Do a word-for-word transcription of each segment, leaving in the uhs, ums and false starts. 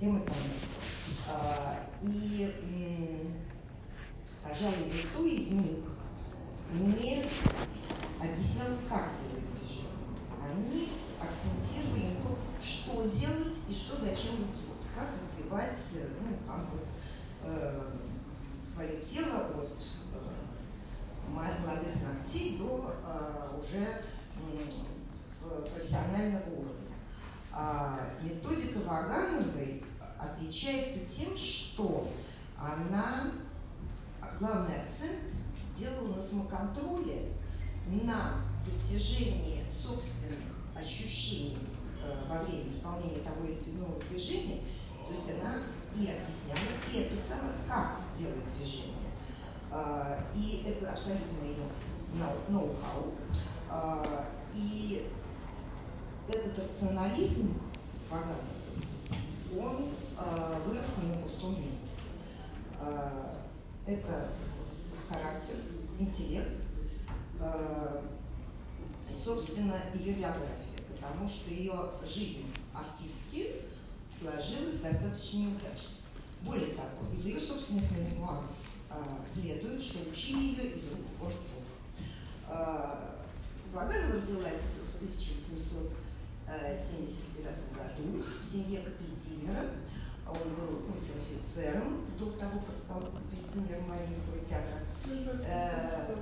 системы тонов. И, пожалуй, никто из них не объяснял, как делать движение. Они акцентировали на том, что делать и что зачем идет, как развивать, ну, как вот, э, свое тело от э, молодых ногтей до э, уже э, профессионального уровня. А методика Вагановой отличается тем, что она главный акцент делала на самоконтроле, на достижении собственных ощущений э, во время исполнения того или иного движения. То есть она и объясняла, и описала, как делать движение. Э, и это абсолютно ее ноу-хау. Э, и этот рационализм Вагановой, он э, вырос не на пустом месте. Э, это характер, интеллект, э, и, собственно, ее биография, потому что ее жизнь артистки сложилась достаточно неудачно. Более того, из ее собственных мемуаров э, следует, что учили ее из рук в руки. Э, Ваганова родилась в тысяча восемьсот семьдесят девятом году в семье капельдинера. Он был унтер-офицером до того, как стал капельдинером Мариинского театра. Э,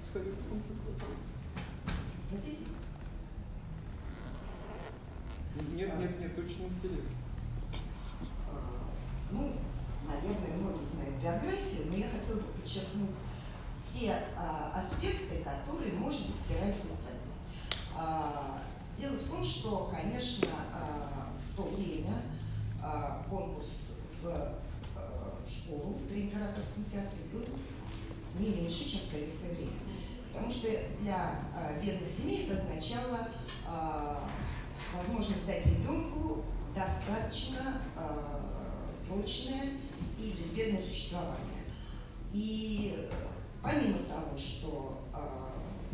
Простите? Нет, нет, нет, очень интересно. Ну, наверное, многие знают биографию, но я хотела бы подчеркнуть те а, аспекты, которые, может быть, стираются из памяти. А, дело в том, что, конечно, а, в то время а, конкурс в а, школу при Императорском театре был не меньше, чем в советское время. Потому что для а, бедных семей это означало а, возможность дать ребенку достаточно а, прочное и безбедное существование. И помимо того, что а,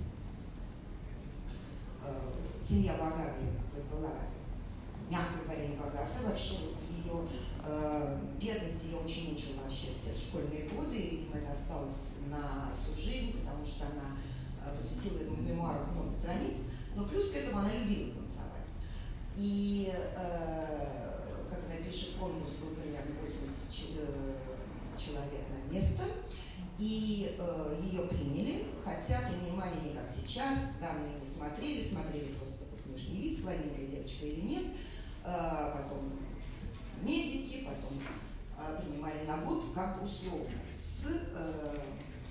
а, семья Вагановой была, мягко говоря, не богата, вообще ее э, бедность ее очень мучила вообще все школьные годы, и, видимо, это осталось на всю жизнь, потому что она э, посвятила этому мемуару много страниц, но плюс к этому она любила танцевать. И, э, как она пишет, конкурс был примерно восемьдесят человек на место, и э, ее приняли, хотя принимали не как сейчас, данные не смотрели, смотрели просто как внешний вид, славненькая девочка или нет. Потом медики, потом э, принимали на год как бы условно. С э,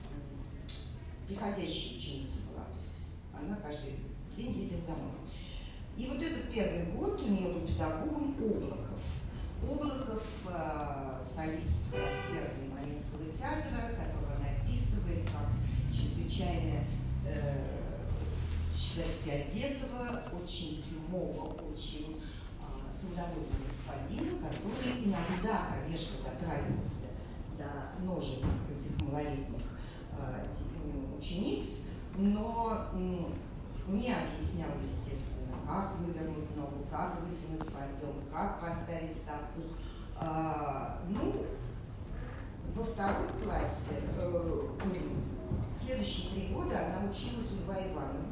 приходящей ученицей была, то есть она каждый день ездила домой. И вот этот первый год у нее был педагогом Облаков. Облаков э, солист характерный Мариинского театра, которого она описывает как чрезвычайно э, щегольски одетого, очень прямого, очень самодовольного господина, который иногда, конечно, дотрагивался до ножек этих малолетних э, учениц, но м, не объяснял, естественно, как вывернуть ногу, как вытянуть подъем, как поставить стопу. А, ну, во втором классе, э, следующие три года она училась у Льва Иванова,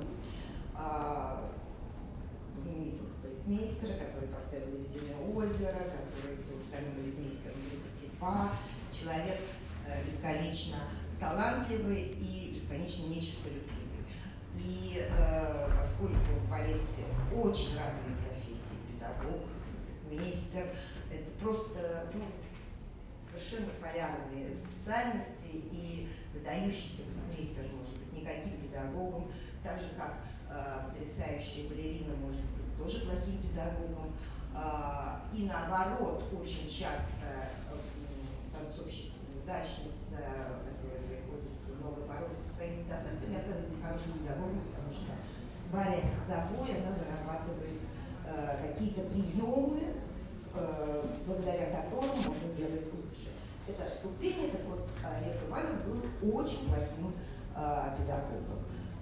а, знаменитого балетмейстера, который поставил «Лебединое озеро», который был вторым балетмейстером группы Типа, человек э, бесконечно талантливый и бесконечно нечистолюбивый. И э, поскольку в балете очень разные профессии, педагог, мейстер, это просто ну, совершенно полярные специальности, и выдающийся мейстер может быть никаким педагогом, так же как э, потрясающая балерина может быть тоже плохим педагогом. Э, и наоборот, очень часто э, танцовщица, неудачница, которой приходится много бороться со своими недостатками, оказывается хорошим педагогом, потому что, борясь с собой, она вырабатывает э, какие-то приемы, э, благодаря которым можно делать лучше. Это отступление, так вот, Лев Иванов был очень плохим э, педагогом.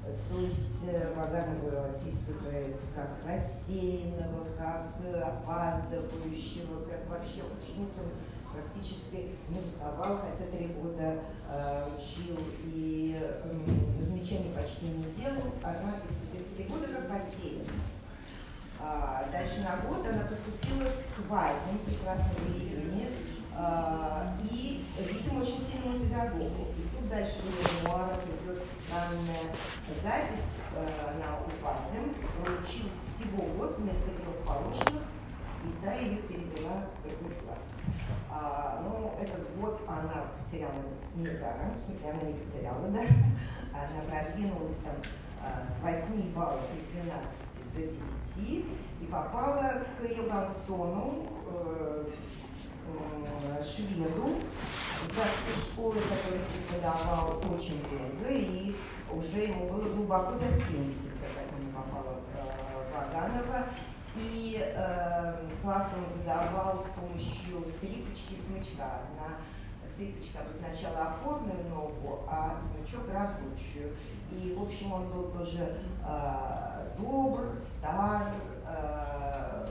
То есть Ваганов его описывает как рассеянного, как опаздывающего, как вообще ученицу практически не уставал, хотя три года э, учил и э, замечаний почти не делал. Она описывает три года как потеряна. А, дальше на год она поступила к Вазе, прекрасной балерине, а, и, видимо, очень сильному педагогу. И тут дальше в ее мемуарах идет данная запись а, на УПАЗе. Училась всего год вместо трех положенных, и та ее перевела в другой класс. А, но этот год она потеряла не даром, в смысле она не потеряла даром, она продвинулась там а, с восьми баллов из двенадцати до девяти и попала к Йогансону, э, э, шведу, из городской школы, который преподавал очень долго, и уже ему было глубоко за семьдесят, когда к нему попала э, Ваганова. И э, класс он задавал с помощью скрипочки и смычка. Одна скрипочка обозначала опорную ногу, а смычок рабочую. И, в общем, он был тоже э, добр, стар, э,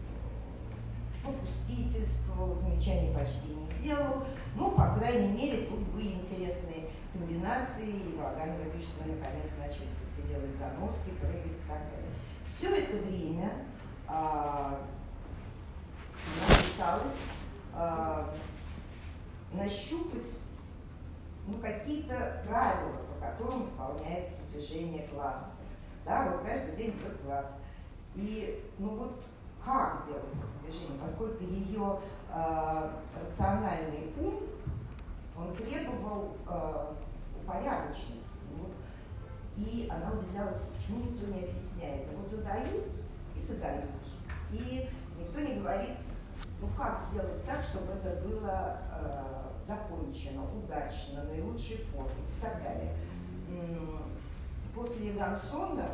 попустительствовал, замечаний почти не делал. Ну, по крайней мере, тут были интересные комбинации. И Ваганова пишет, что мы наконец начали все-таки делать заноски, прыгать и так далее. Все это время а, она пыталась а, нащупать ну, какие-то правила, по которым исполняется движение класса. Да, вот каждый день идет класс. И ну вот как делать это движение, поскольку ее э, рациональный ум, он требовал э, упорядоченности. Вот, и она удивлялась, почему никто не объясняет. Ну, вот задают и задают. И никто не говорит, ну как сделать так, чтобы это было э, закончено, удачно, наилучшей форме и так далее. После Йогансона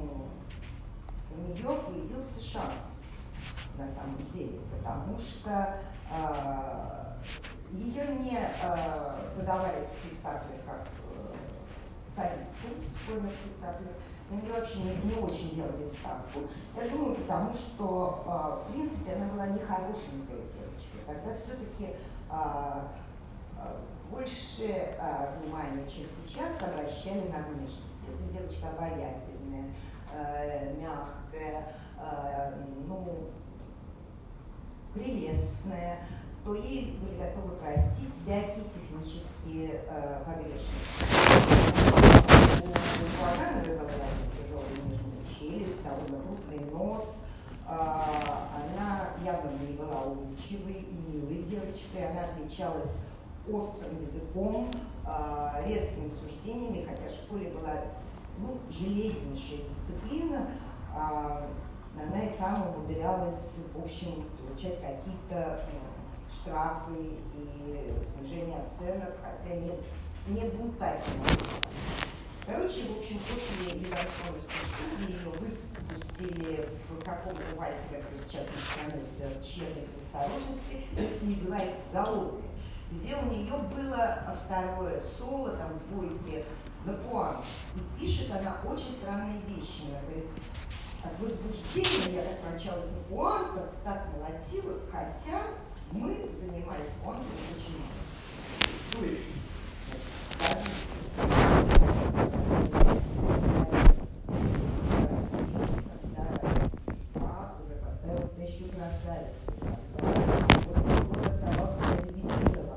у нее появился шанс на самом деле, потому что э, ее не э, подавали в спектакле как э, солистку в школьных спектаклях, на нее вообще не, не очень делали ставку. Я думаю, потому что, э, в принципе, она была не хорошенькая девочка. Тогда все-таки э, больше э, внимания, чем сейчас, обращали на внешность. Если девочка обаятельная, э, мягкая, э, ну, прелестная, то ей были готовы простить всякие технические э, погрешности. У Вагановой была тяжелая нижняя челюсть, довольно крупный нос. Э, она явно не была улыбчивой и милой девочкой. Она отличалась острым языком, э, резкими суждениями, хотя в школе была ну, железнейшая дисциплина. Э, она и там умудрялась, в общем, получать какие-то ну, штрафы и снижение оценок, хотя не, не бунтательно. Короче, в общем, после Йогансоновской студии ее выпустили в каком-то вальсе, который сейчас сохранился от тщетной предосторожности, и влилась в галопе, где у нее было второе соло, там двойки на пуан. И пишет она очень странные вещи. Она говорит, от возбуждения я так промчалась на пуантах, так молотила, хотя мы занимались пуантами очень мало. То есть, когда пап уже поставил спящую красавицу, вот оставался на Лебединова.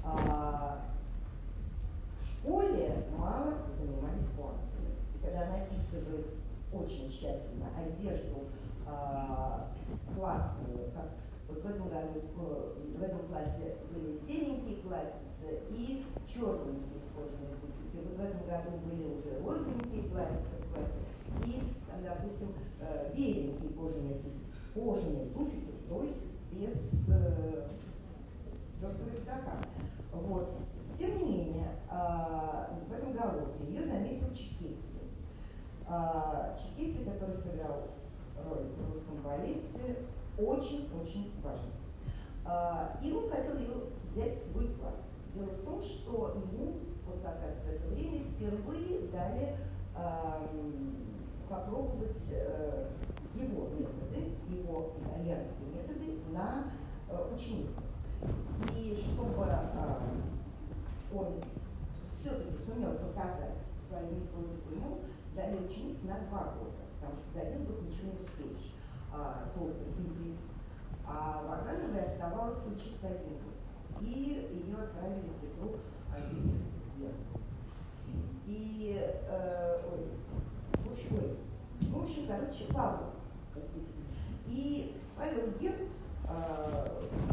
В школе мало занимались пуантами. И когда она описывает очень тщательно одежду э, классную, как вот в этом году, в этом классе были серенькие платьица и черненькие кожаные туфельки. Вот в этом году были уже розовенькие платьица, платьица и, там, допустим, э, беленькие кожаные туфельки, кожаные туфельки, то есть без э, жесткого пятака. Вот. Тем не менее, э, в этом галопе ее заметил Чикетти. Чикетти, который сыграл роль в русском балете, очень-очень важный. И он хотел ее взять в свой класс. Дело в том, что ему вот как раз в это время впервые дали попробовать его методы, его итальянские методы на ученицах. И чтобы он все-таки сумел показать свою методику, ему дали учениц на два года, потому что за один год ничего не успеешь толком им. А Вагановой оставалось учиться один год. И ее отправили в Петру Альберт Герман. И, э, ой, в общем, ой, в общем, короче, Павел, простите. И Павел Герман э,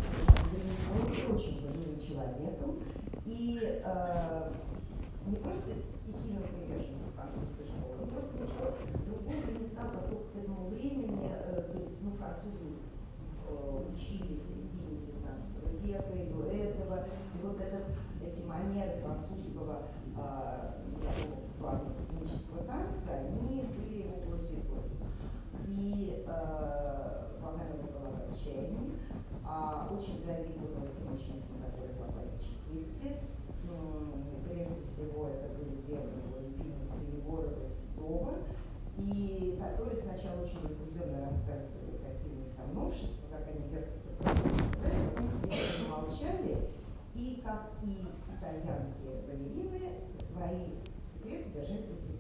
был очень пожилым человеком, и э, не просто стихийного приверженца французской школы, он просто ничего другого не знал, поскольку к этому времени, э, то есть, ну, французы э, учили в середине девятнадцатого века и до этого, и вот этот, эти манеры французского э, классного сценического танца, они были его пользой пользу. И э, Ваганова была в отчаянии, а очень завидовала тем ученицам, которые попали в Чекильцы. Прежде всего, это были две его любимицы Егорова и Седова, и которые сначала очень возбужденно рассказывали, какие у них там новшества, как они вертятся, потом молчали, и как и итальянки-балерины свои секреты держали при себе.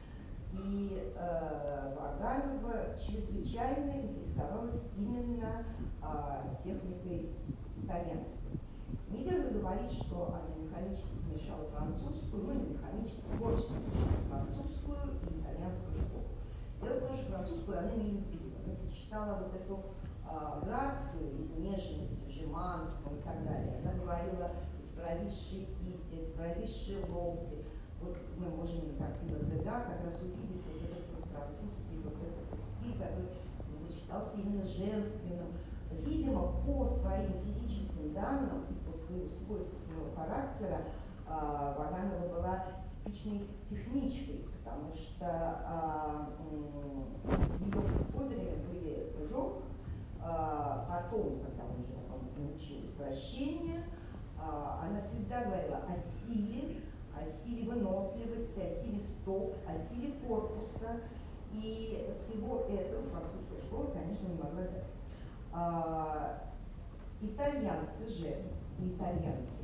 И э, Ваганова чрезвычайно интересовалась именно э, техникой итальянской. Неверно говорить, что она механически смешала французскую, ну не механически, творчески смешала французскую и итальянскую школу. Дело в том, что французскую она не любила. Она сочетала вот эту а, грацию, изнеженность, жеманством и так далее. Она говорила, эти провисшие кисти, эти провисшие локти. Вот мы можем на картинах Дега как раз увидеть вот этот вот французский, вот этот стиль, который ну, считался именно женственным. Видимо, по своим физическим данным и по своему свойству своего характера э, Ваганова была типичной техничкой, потому что э, ее козырями были прыжок, э, потом, когда она уже потом научилась вращение, э, она всегда говорила о силе, о силе выносливости, о силе стоп, о силе корпуса, и всего этого французская школа, конечно, не могла дать. А, итальянцы же и итальянки,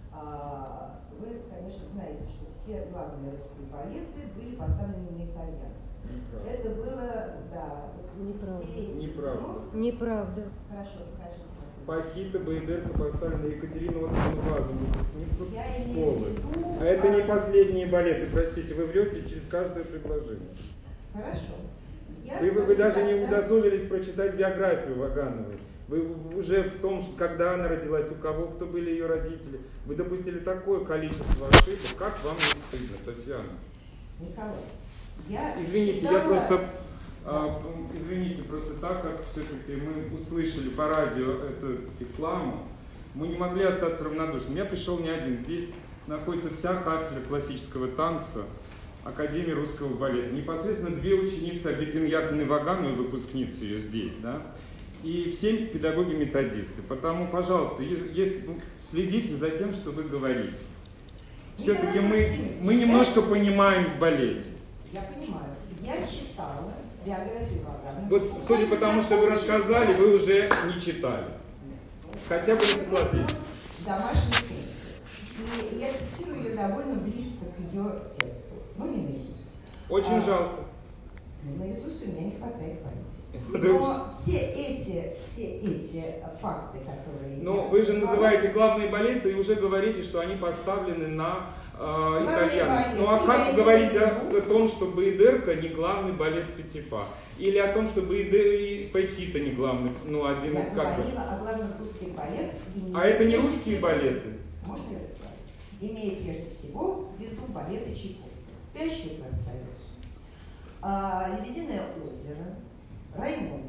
а, вы, конечно, знаете, что все главные русские балеты были поставлены на итальян. Неправда. Это было, да, десятилетие. Неправда. Неправда. Хорошо, скажите. Пахита, Байдерка поставлена Екатерина Вазову, выпускницу Я имею в виду... А это а... не последние балеты, простите, вы врете через каждое предложение. Хорошо. Я Вы, вы, вы даже не тогда... удосужились прочитать биографию Вагановой. Вы уже в том, когда она родилась, у кого, кто были ее родители, вы допустили такое количество ошибок. Как вам не стыдно, Татьяна? Николай, я Извините, читала... я просто... А, извините, просто так как все-таки мы услышали по радио эту рекламу, мы не могли остаться равнодушными. Я пришел не один. Здесь находится вся кафедра классического танца Академии русского балета. Непосредственно две ученицы Агриппины Яковлевны Вагановой, выпускницы ее здесь, да, и все педагоги-методисты. Потому, пожалуйста, если, следите за тем, что вы говорите. Все-таки мы, мы немножко понимаем в балете. Я понимаю. Я читала биографию Вагановой. Вот, судя по тому, что вы рассказали, вы уже не читали. Хотя бы энциклопедию. Домашний текст. И я цитирую ее довольно близко к ее тексту. Ну, не наизусть. Очень а, жалко. Ну, наизусть у меня не хватает памяти. Но все эти, все эти факты, которые... Но вы же называете главные балеты и уже говорите, что они поставлены на э, итальянцев. Ну а как говорить о, о том, что Байдерка не главный балет Петипа? Или о том, что Пахита не главный, ну один я из как говорила о главных русских балетах. А это не русские всего, балеты? Можно я это говорю? Имея прежде всего в виду балеты Чайковского. «Спящую красавицу», а, «Лебединое озеро», «Раймонд».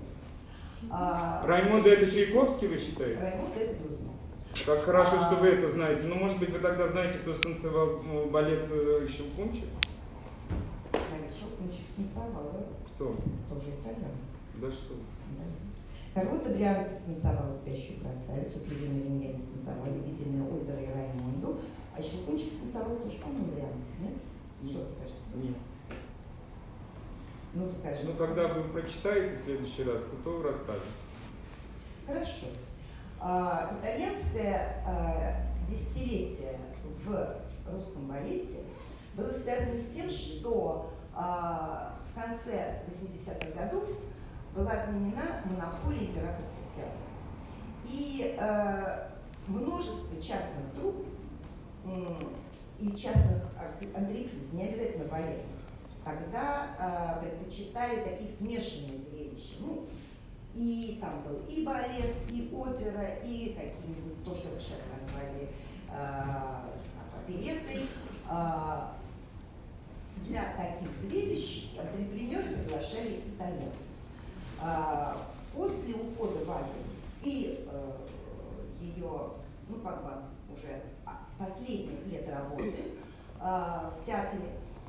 А, Раймонд это Чайковский, вы считаете? Раймонд это Глазунов. Как хорошо, а, что вы это знаете. Ну, может быть, вы тогда знаете, кто станцевал балет Щелкунчик? Балет Щелкунчик станцевала. Кто? Тоже итальян. Да что? Да. Карлота Брианци станцевала «Спящую красавицу», Плевина Линьяни станцевала «Лебединое озеро» и «Раймонду», а Щелкунчик станцевал тоже, по-моему, Брианци, нет? Что вы скажете? Нет. Ну, скажем. Ну, когда вы прочитаете в следующий раз, то вы расскажете. Хорошо. А, итальянское а, десятилетие в русском балете было связано с тем, что а, в конце восьмидесятых годов была отменена монополия императорских театров. И а, множество частных труп и частных антреприз, не обязательно балетных, тогда э, предпочитали такие смешанные зрелища. Ну, и там был и балет, и опера, и какие-нибудь, то, что вы сейчас назвали э, опереттой. Э, для таких зрелищ антрепренеры приглашали итальянцев. Э, после ухода Базель и э, ее, ну, как бы уже последних лет работы э, в театре,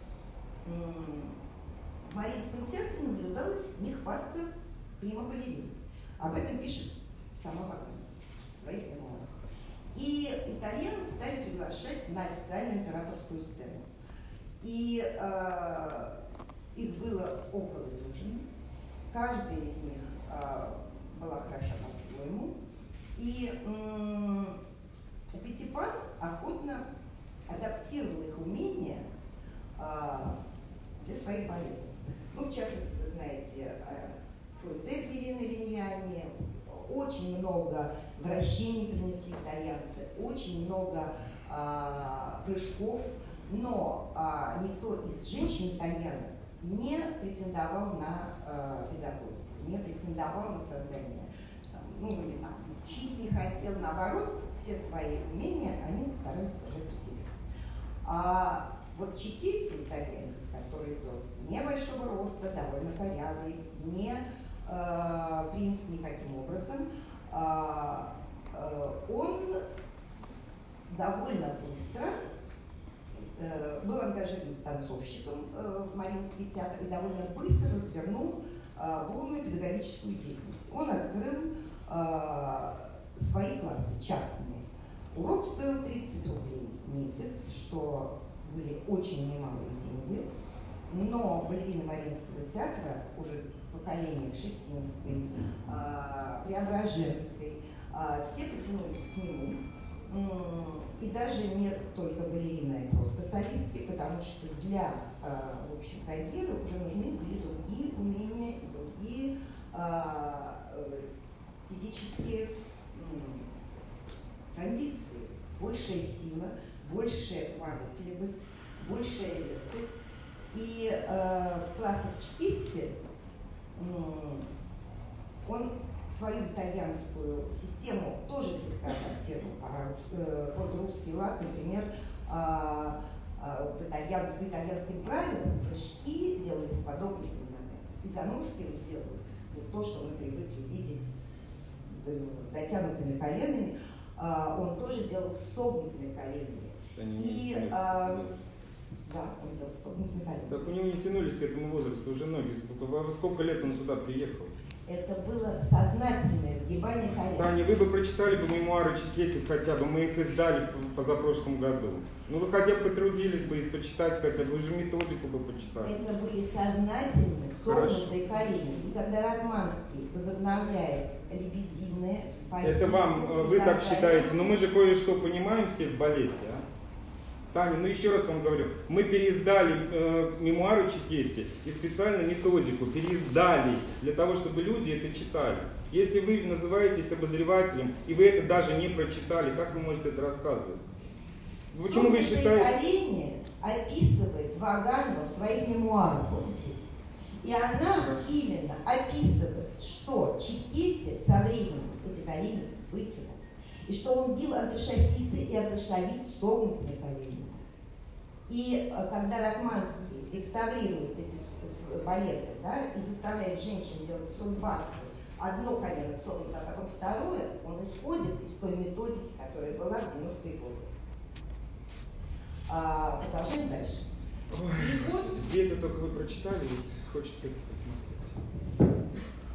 в Мариинском театре наблюдалась нехватка прима-балерин. Об этом пишет сама Ваган в своих мемуарах. И итальянцев стали приглашать на официальную императорскую сцену. И э, их было около дюжины. Каждая из них э, была хороша по-своему. И э, Петипан охотно адаптировал их умения э, для своих балетов. Ну, в частности, вы знаете, Фуэте Пьерина Линьяни, очень много вращений принесли итальянцы, очень много э, прыжков, но э, никто из женщин-итальянок не претендовал на э, педагогику, не претендовал на создание, там, ну, или там, учить не хотел, наоборот, все свои умения они старались держать при себе. А вот Чикетти, итальянец, который был небольшого роста, довольно корявый, не э, принц никаким образом, э, э, он довольно быстро э, был ангажирован танцовщиком э, в Мариинский театр и довольно быстро развернул э, бурную педагогическую деятельность. Он открыл э, свои классы частные. Урок стоил тридцать рублей в месяц, что были очень немалые деньги, но балерины Мариинского театра, уже поколение Кшесинской, э, Преображенской, э, все потянулись к нему. И даже не только балерины, а просто солистки, потому что для, э, в общем, карьеры уже нужны были другие умения и другие э, физические кондиции. Большая сила, большая поворотливость, большая резкость. И э, в классах Чикетти э, он свою итальянскую систему тоже слегка адаптировал э, под русский лад. Например, э, э, в итальянском, итальянским правилам прыжки делались подобными ногами. И заноски он делал вот то, что мы привыкли видеть с, с дотянутыми коленами, Uh, он тоже делал с согнутыми коленями. И, uh, да, он делал с согнутыми коленями. Так у него не тянулись к этому возрасту уже ноги. Во сколько лет он сюда приехал? Это было сознательное сгибание колен. Таня, вы бы прочитали бы мемуары Чикетти хотя бы, мы их издали в позапрошлом году. Ну вы хотя бы потрудились бы и почитать хотя бы, вы же методику бы почитали. Это были сознательные согнутые колени. И когда Ратманский возобновляет лебединые, это вам, вы так считаете, но мы же кое-что понимаем все в балете, а? Таня, ну еще раз вам говорю, мы переиздали э, мемуары Чикетти и специально методику переиздали для того, чтобы люди это читали. Если вы называетесь обозревателем и вы это даже не прочитали, как вы можете это рассказывать? Почему вы считаете? Колени описывает Ваганова в своих мемуарах вот здесь. И она Хорошо. именно описывает, что Чикетти со временем эти колени вытянул. И что он бил антишассисы и антишавит согнутыми коленями. И когда Ратманский реставрирует эти балеты, да, и заставляет женщин делать сульбасы, одно колено согнуто, а потом второе, он исходит из той методики, которая была в девяностые годы. А, продолжаем дальше. Ой, и вот... Где это только вы прочитали, вот хочется это посмотреть.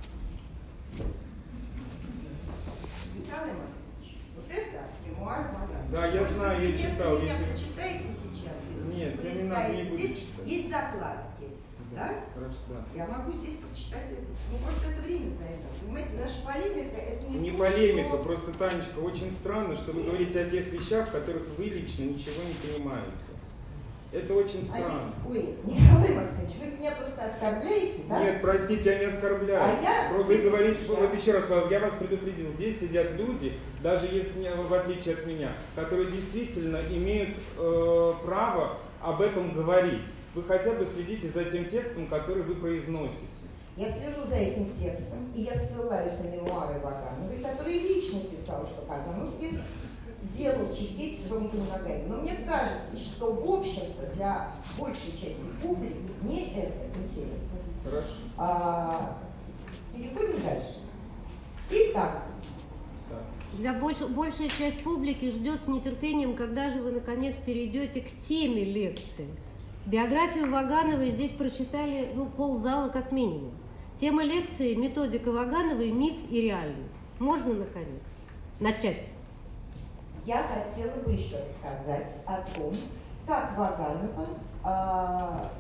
Николай Максимович, вот это мемуар Вагана. Да, я Может, знаю, я читал. Вы меня если... прочитаете сейчас? Нет, я не надо, не буду Здесь читать. есть закладки. Да? Хорошо, да. Я могу здесь прочитать это. Ну, просто это время займет. Понимаете, наша полемика, это не Не то, полемика, что... просто, Танечка, очень странно, что вы говорите о тех вещах, в которых вы лично ничего не понимаете. Это очень странно. Алекс, ой, Николай Максимович, вы меня просто оскорбляете, да? Нет, простите, я не оскорбляю. А я... Вы говорите, вот еще раз, я вас предупредил, здесь сидят люди, даже если в отличие от меня, которые действительно имеют э, право об этом говорить. Вы хотя бы следите за тем текстом, который вы произносите. Я слежу за этим текстом, и я ссылаюсь на мемуары Вагановой, который лично писал, что Казановский делал чекети с ромками ногами. Но мне кажется, что в общем-то для большей части публики не это интересно. Хорошо. А, переходим дальше. Итак. Для больш... большая часть публики ждет с нетерпением, когда же вы наконец перейдете к теме лекции. Биографию Вагановой здесь прочитали ну, ползала как минимум. Тема лекции «Методика Вагановой. Миф и реальность». Можно, наконец, начать? Я хотела бы еще рассказать о том, как Ваганова а,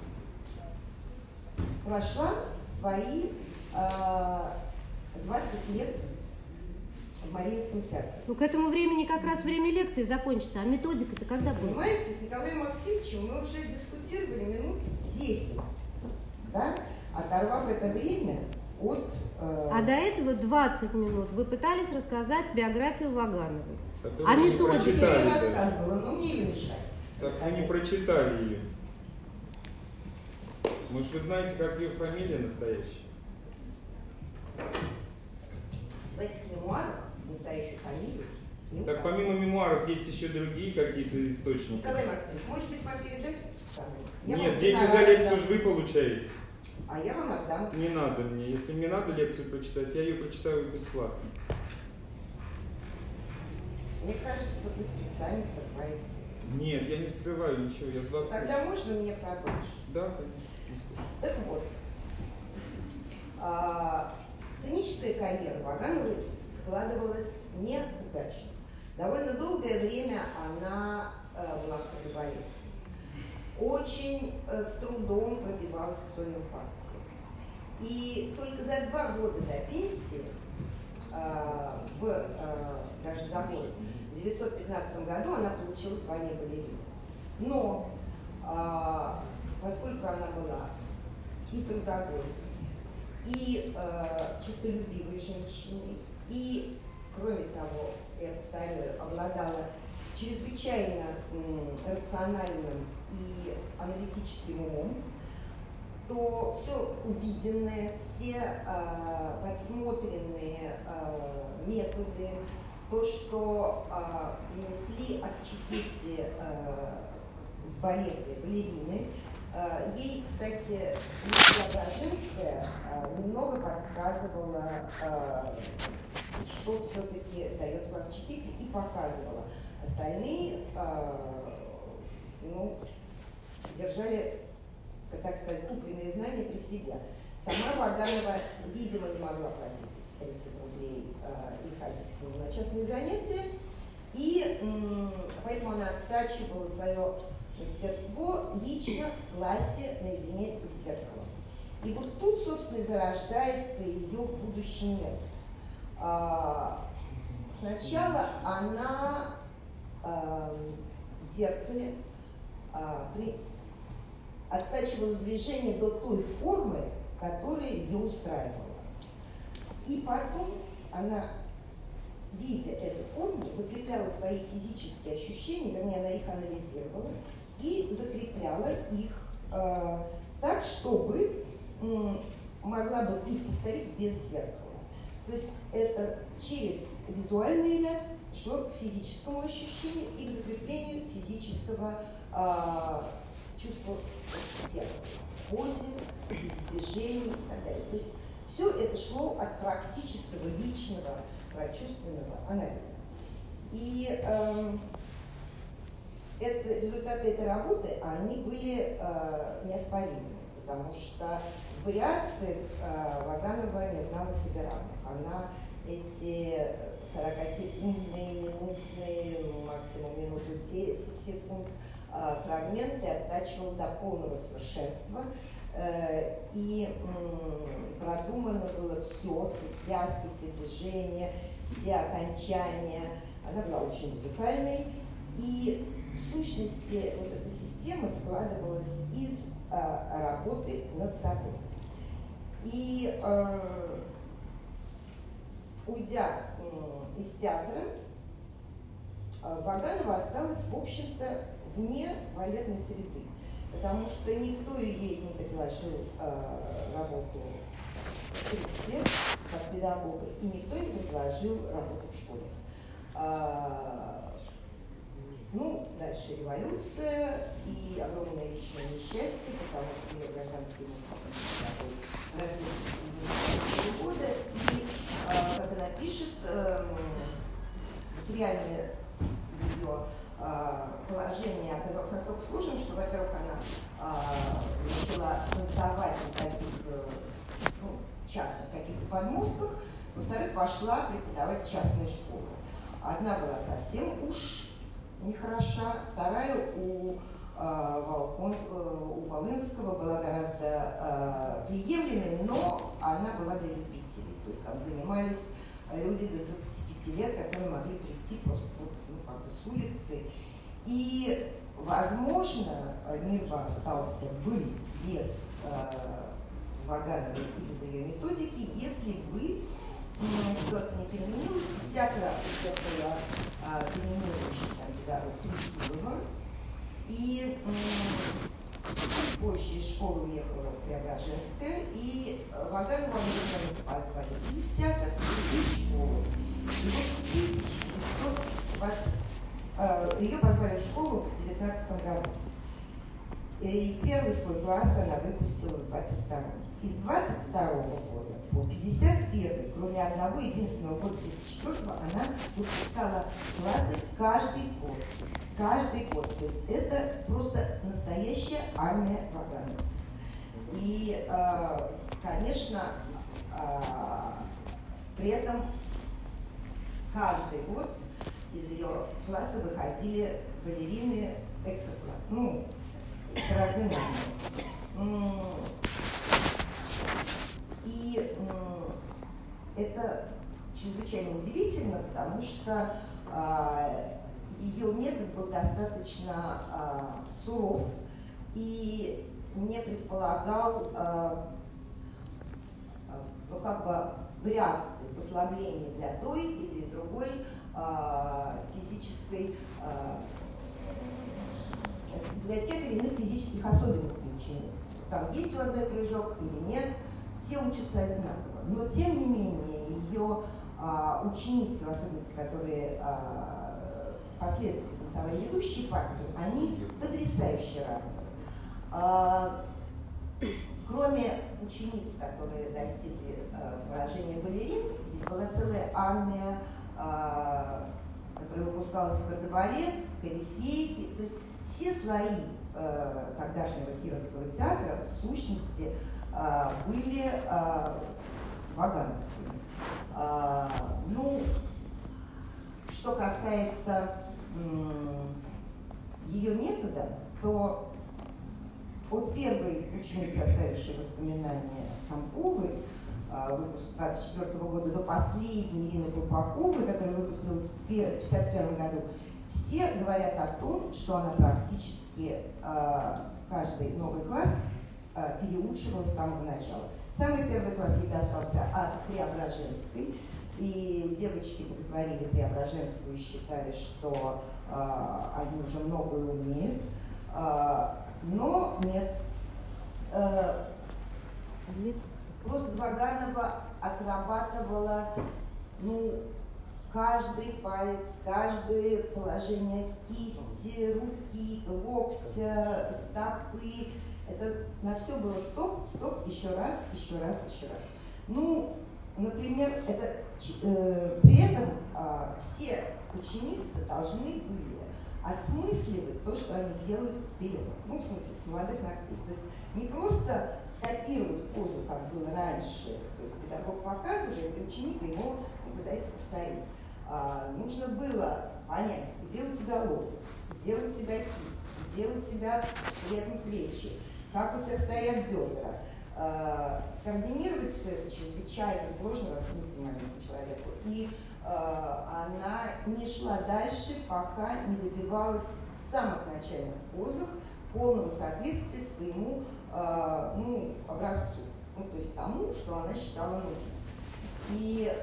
прошла свои а, двадцать лет в Мариинском театре. Ну, к этому времени как раз время лекции закончится, а методика-то когда будет? Понимаете, с Николаем Максимовичем мы уже дискутировали минут десять, да, оторвав это время от... Э... А до этого двадцать минут вы пытались рассказать биографию Вагановой. Которую а методика... Я ее рассказывала, но мне ее мешает. Так вы не прочитали ее. Может, вы знаете, как ее фамилия настоящая? В этих мемуарах настоящую фамилию не Так указано. помимо мемуаров есть еще другие какие-то источники? Николай Максимович, может быть, вам передать самое? Я Нет, вам деньги не за надо, лекцию да. же вы получаете. А я вам отдам. Не надо мне. Если мне надо лекцию прочитать, я ее прочитаю бесплатно. Мне кажется, вы специально срываете. Нет, я не скрываю ничего, я с вас... Тогда можно мне продолжить? Да, конечно. Так вот, а, сценическая карьера Вагановой складывалась неудачно. Довольно долгое время она э, была в конвалесции. Очень э, с трудом пробивалась к сольным партиям. И только за два года до пенсии, э, в, э, даже за год, в тысяча девятьсот пятнадцатом году она получила звание балерины. Но э, поскольку она была и трудовой, и э, честолюбивой женщиной, и, кроме того, я повторяю, обладала чрезвычайно м, рациональным и аналитическим умом, то все увиденное, все э, подсмотренные э, методы, то, что э, принесли от Чикетти э, в балеты балерины, э, ей, кстати, Преображенская э, немного подсказывала, э, что все-таки дает класс Чикетти, и показывала. Остальные э, ну, держали, так сказать, купленные знания при себе. Сама Ваганова, видимо, не могла платить эти тридцать рублей э, и ходить к нему на частные занятия, и м, поэтому она оттачивала свое мастерство лично в классе наедине с зеркалом. И вот тут, собственно, и зарождается ее будущий метод. А, сначала она а, в зеркале а, при, оттачивала движение до той формы, которая ее устраивала. И потом она, видя эту форму, закрепляла свои физические ощущения, вернее, она их анализировала и закрепляла их э, так, чтобы м, могла бы их повторить без зеркала. То есть это через визуальный ряд шло к физическому ощущению и к закреплению физического э, чувства тела, позе, движений и так далее. То есть все это шло от практического, личного, прочувственного анализа. И э, это, результаты этой работы, они были э, неоспоримы, потому что в вариациях э, Ваганова не знала себе равных. Она эти сорокасекундные, минутные, максимум минуту десять секунд э, фрагменты оттачивала до полного совершенства. И продумано было все, все связки, все движения, все окончания. Она была очень музыкальной. И в сущности вот эта система складывалась из работы над собой. И уйдя из театра, Ваганова осталась, в общем-то, вне балетной среды, потому что никто ей не предложил э, работу в труппе как педагога, и никто не предложил работу в школе. А, ну, дальше революция и огромное личное несчастье, потому что ее гражданский муж рожденный в года, и, э, как она пишет, э, материальное ее э, положение оказалось настолько сложным, что, во-первых, она э, начала танцевать на таких э, ну, частных каких-то подмостках, во-вторых, пошла преподавать в частные школы. Одна была совсем уж нехороша, вторая у, э, Волкон, э, у Волынского была гораздо э, приемлемой, но она была для любителей, то есть там занимались люди до двадцати пяти лет, которые могли прийти просто вот, ну, как бы с улицы. И, возможно, мир бы остался бы без э, Вагановой и без ее методики, если бы э, ситуация не переменилась. Из театра уехала э, переменивший там педагог Трефилова, и э, позже из школы уехала в Преображенское, и Ваганова американцы позвали и в театр, и в школу. И вот в тысяча девятьсот двадцать э, ее позвали в школу в девятнадцатом году. И первый свой класс она выпустила в двадцать втором. Из двадцать второго года по пятьдесят первый, кроме одного единственного года тридцать четвёртого, она выпускала классы каждый год. Каждый год. То есть это просто настоящая армия Вагановых. И, э, конечно, э, при этом каждый год из ее класса выходили балерины экстра, ну, экстраординарные. И это чрезвычайно удивительно, потому что э, ее метод был достаточно э, суров и не предполагал э, ну, как бы вариации, послабления для той или другой э, физической, э, для тех или иных физических особенностей учениц. Там есть у одной прыжок или нет, все учатся одинаково. Но тем не менее ее э, ученицы, в особенности, которые э, впоследствии танцевали ведущие партии, они потрясающе разные. Э, Кроме учениц, которые достигли э, положения балерин, ведь была целая армия, э, которая выпускалась в кардебалет, корифейки, то есть все слои э, тогдашнего Кировского театра в сущности э, были э, вагановскими. Э, ну, что касается э, ее метода, то от первой ученицы, оставившей воспоминания Камповой, выпуск двадцать четвёртого года, до последней Ирины Колпаковой, которая выпустилась в пятьдесят первом году, все говорят о том, что она практически каждый новый класс переучивала с самого начала. Самый первый класс ей достался от Преображенской, и девочки боготворили Преображенскую и считали, что они уже многое умеют. Но нет. Э, просто Ваганова отрабатывала, ну, каждый палец, каждое положение кисти, руки, локтя, стопы. Это на все было стоп, стоп, еще раз, еще раз, еще раз. Ну, например, это, э, при этом э, все ученицы должны были осмысливать то, что они делают вперед. Ну, в смысле, с молодых ногтей. То есть не просто скопировать позу, как было раньше. То есть педагог показывает, и ученик его пытается повторить. А, нужно было понять, где у тебя лоб, где у тебя кисть, где у тебя рядом плечи, как у тебя стоят бедра. Скоординировать все это чрезвычайно сложно в особенности маленькому человеку. И она не шла дальше, пока не добивалась в самых начальных позах полного соответствия своему ну, образцу, ну, то есть тому, что она считала нужным. И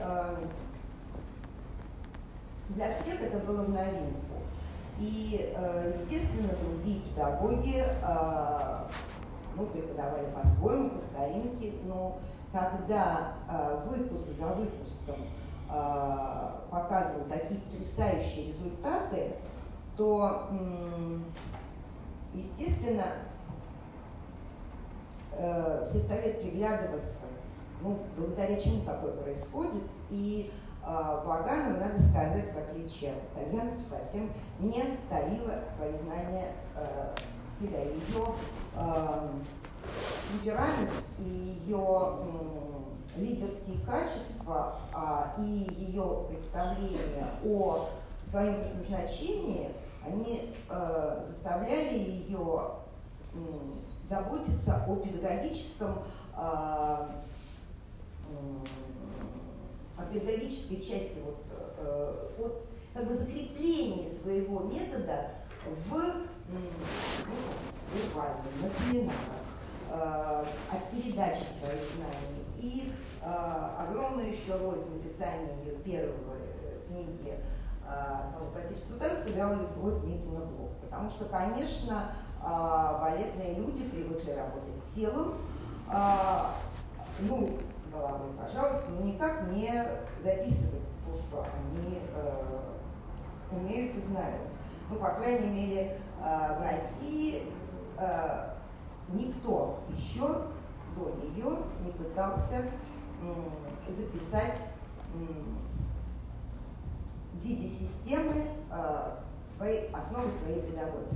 для всех это было в новинку. И, естественно, другие педагоги ну, преподавали по-своему, по старинке, но когда выпуск за выпуском показывал такие потрясающие результаты, то, естественно, все стали приглядываться, ну, благодаря чему такое происходит, и Ваганова, надо сказать, в отличие от итальянцев, совсем не таила свои знания стиля. Ее темперамент и ее лидерские качества а, и ее представления о своем предназначении, они э, заставляли ее э, заботиться о педагогическом, э, о педагогической части, вот, э, от как бы закреплении своего метода в буквально ну, на семинарах, э, от передачи своих знаний. И э, огромную еще роль в написании ее первой книги «Основы классического танца» сыграла Любовь Митина Блок. Потому что, конечно, э, балетные люди привыкли работать телом, э, ну, головой, пожалуйста, но никак не записывать то, что они э, умеют и знают. Ну, по крайней мере, э, в России э, никто еще до нее не пытался м, записать м, в виде системы э, своей, основы своей педагогики.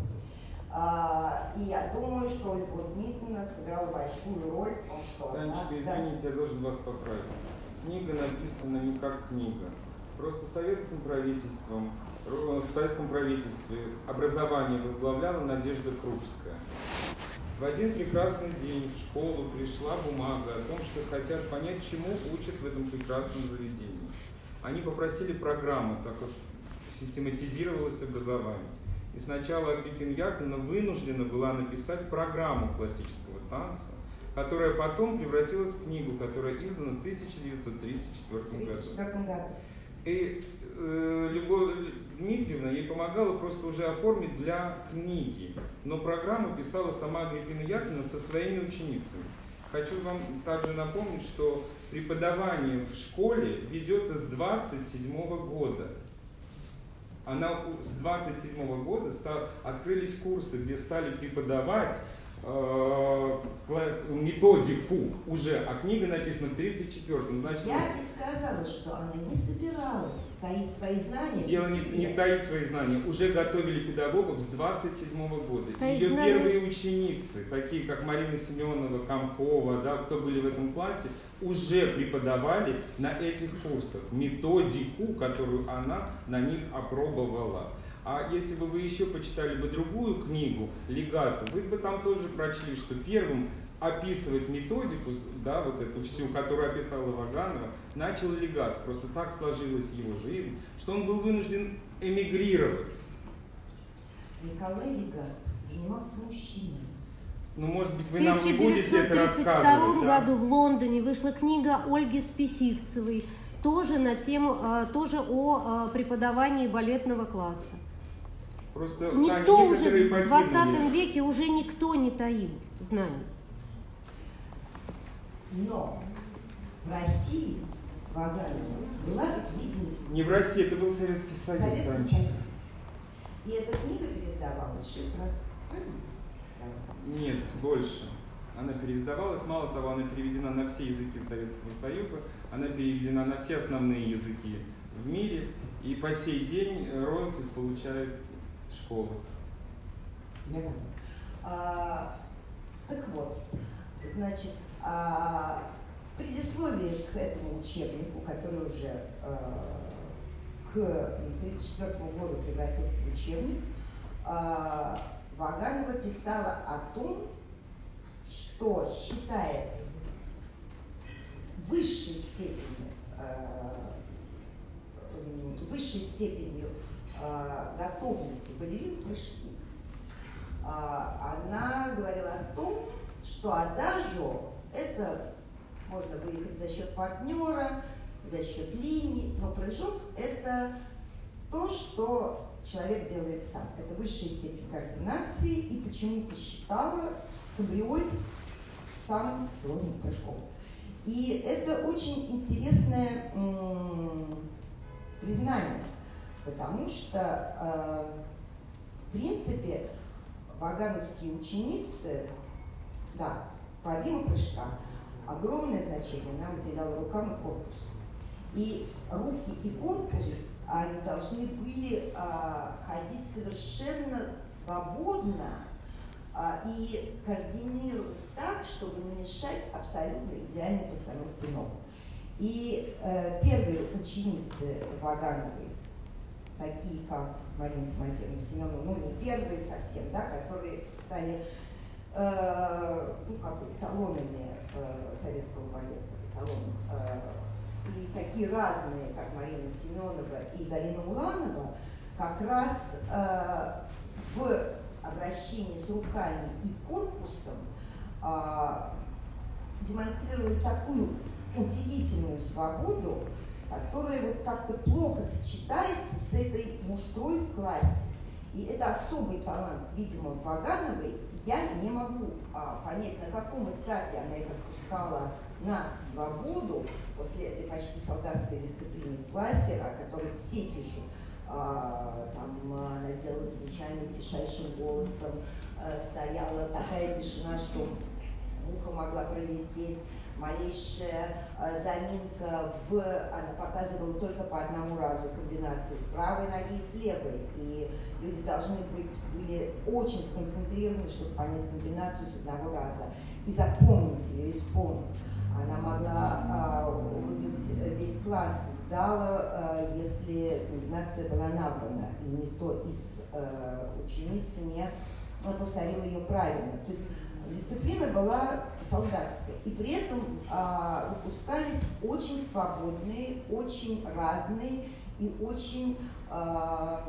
А, и я думаю, что Любовь Митина сыграла большую роль в том, что Танечка, она... извините, я должен вас поправить. Книга написана не как книга. Просто советским правительством, в советском правительстве образование возглавляла Надежда Крупская. В один прекрасный день в школу пришла бумага о том, что хотят понять, чему учат в этом прекрасном заведении. Они попросили программу, так как систематизировалось образование. И сначала Агриппина Яковлевна вынуждена была написать программу классического танца, которая потом превратилась в книгу, которая издана в тысяча девятьсот тридцать четвёртом году. И э, Любовь Дмитриевна ей помогала просто уже оформить для книги. Но программу писала сама Агриппина Яковлевна со своими ученицами. Хочу вам также напомнить, что преподавание в школе ведется с двадцать седьмого года. Она с двадцать седьмого года стал, открылись курсы, где стали преподавать э, методику уже, а книга написана в тридцать четвёртом. Значит, я не сказала, что она не собиралась таить свои знания. Дело не, не таить свои знания. Уже готовили педагогов с двадцать седьмого года. Таить Ее знания. первые ученицы, такие как Марина Семенова, Комкова, да, кто были в этом классе, уже преподавали на этих курсах методику, которую она на них опробовала. А если бы вы еще почитали бы другую книгу «Легато», вы бы там тоже прочли, что первым описывать методику, да, вот эту всю, которую описала Ваганова, начал Легат. Просто так сложилась его жизнь, что он был вынужден эмигрировать. Николай Легат занимался мужчинами. Ну, может быть, В вы нам не будете это тысяча девятьсот тридцать рассказывать. втором А? году в Лондоне вышла книга Ольги Списивцевой, тоже на тему, а, тоже о а, преподавании балетного класса. Просто Никто Таня, уже некоторые в двадцатом покинули. веке уже никто не таил знаний. Но в России Ваганова была единственной. Не в России, это был Советский Союз. Советский Танечка. Союз. И эта книга переиздавалась шесть раз. Правильно? Нет, больше. Она переиздавалась, мало того, она переведена на все языки Советского Союза, она переведена на все основные языки в мире, и по сей день роялтис получает школа. А, так вот, значит, а, в предисловии к этому учебнику, который уже а, к тридцать четвёртому году превратился в учебник, а, Ваганова писала о том, что считает высшей степенью, высшей степенью готовности балерин прыжки. Она говорила о том, что адажио – это можно выехать за счет партнера, за счет линий, но прыжок – это то, что человек делает сам. Это высшая степень координации, и почему-то считала кабриоль самым сложным прыжком. И это очень интересное м- признание, потому что, э, в принципе, вагановские ученицы, да, помимо прыжка, огромное значение нам уделяла рукам и корпусу. И руки и корпус, они должны были а, ходить совершенно свободно а, и координировать так, чтобы не мешать абсолютно идеальной постановке ног. И э, первые ученицы Вагановой, такие как Марина Тимофеевна Семенова, ну не первые совсем, да, которые стали э, ну, как бы эталонами э, советского балета, эталоном, э, и такие разные, как Марина Семенова и Галина Уланова, как раз э, в обращении с руками и корпусом э, демонстрировали такую удивительную свободу, которая вот как-то плохо сочетается с этой муштрой в классе. И это особый талант, видимо, Вагановой. Я не могу а, понять, на каком этапе она их отпускала на свободу после этой почти солдатской дисциплины в классе, о которой все пишут. А, там она делала замечание тишайшим голосом, а, стояла такая тишина, что муха могла пролететь. Малейшая э, заминка в... Она показывала только по одному разу комбинации с правой ноги и с левой. И люди должны быть, были очень сконцентрированы, чтобы понять комбинацию с одного раза и запомнить ее, исполнить. Она могла э, выиграть весь класс из зала, э, если комбинация была набрана, и никто из э, учениц не повторил ее правильно. То есть дисциплина была солдатская, и при этом а, выпускались очень свободные, очень разные и очень а,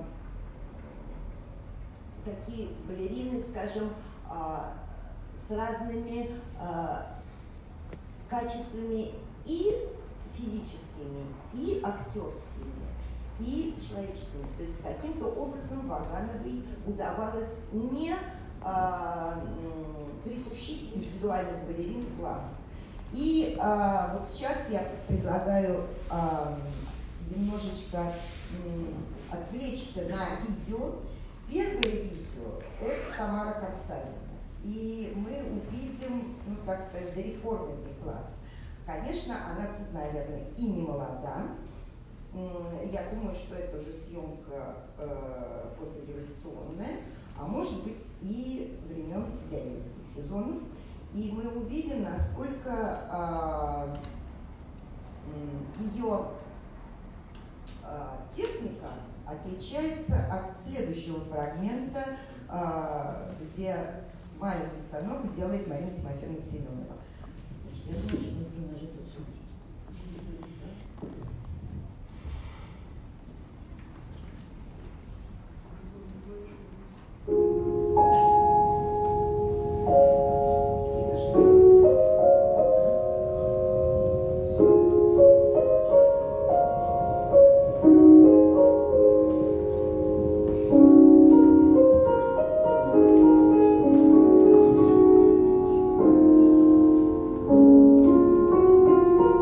такие балерины, скажем, а, с разными а, качествами и физическими, и актерскими, и человеческими. То есть каким-то образом Вагановой удавалось не а, притушить индивидуальность балерин в класс. И а, вот сейчас я предлагаю а, немножечко м, отвлечься на видео. Первое видео – это Тамара Корсавина. И мы увидим, ну, так сказать, дореформенный класс. Конечно, она тут, наверное, и не молода. Я думаю, что это уже съемка э, послереволюционная, а может быть и времен дядинских сезонов. И мы увидим, насколько э, ее э, техника отличается от следующего фрагмента, э, где маленький станок делает Марина Тимофеевна Семенова. Значит, я думаю, что нужно нажать вот сюда. Thank you.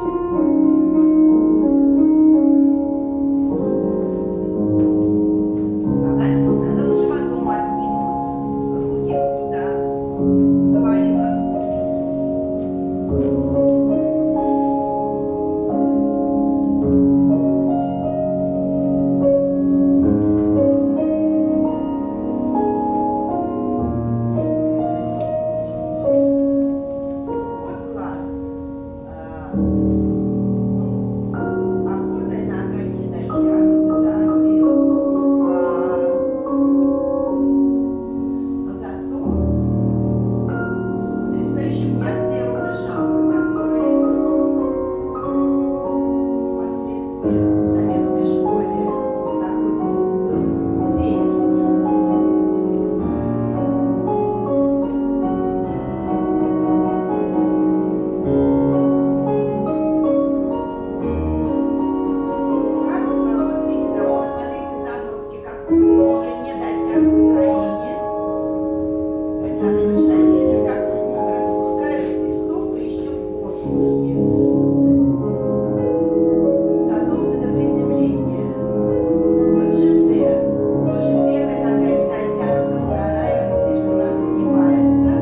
нее не дотянуты колени. Это отношение, как распускаются из стоп еще в воздухе. Задолго до приземления. Вот же Д. Тоже первая нога не дотянута, вторая слишком рано сгибается.